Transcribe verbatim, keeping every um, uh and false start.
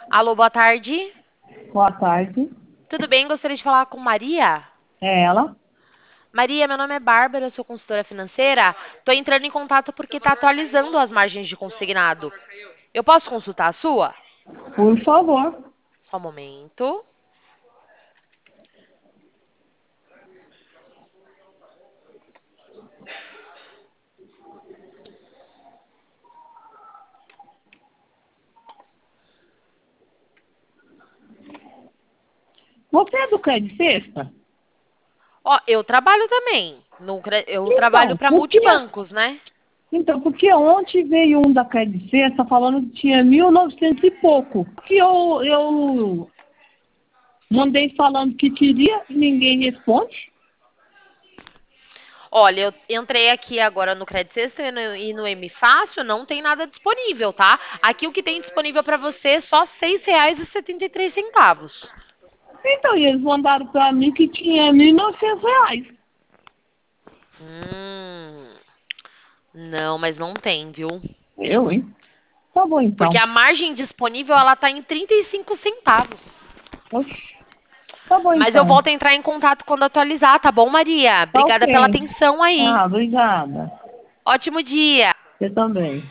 Alô, boa tarde. Boa tarde. Tudo bem? Gostaria de falar com Maria. É ela? Maria, meu nome é Bárbara, eu sou consultora financeira. Estou entrando em contato porque está atualizando as margens de consignado. Eu posso consultar a sua? Por favor. Só um momento. Você é do Crédito Sexta? Ó, eu trabalho também. No cre- eu trabalho Então, para por que, multibancos, né? então, porque ontem veio um da Crédito Sexta falando que tinha mil e novecentos e pouco. Que eu, eu mandei falando que queria e ninguém responde. Olha, eu entrei aqui agora no Credit Sexta e no, e no M Fácil, não tem nada disponível, tá? Aqui o que tem disponível para você é só seis reais e setenta e três centavos. Então, e eles mandaram pra mim que tinha mil e novecentos reais. Hum, não, mas não tem, viu? Eu, hein? Tá bom, Porque então. a margem disponível ela tá em trinta e cinco centavos. Oxe, tá bom, Mas eu então. volto a entrar em contato quando atualizar, tá bom, Maria? Tá Obrigada pela ok. atenção aí. Ah, obrigada. Ótimo dia. Você também.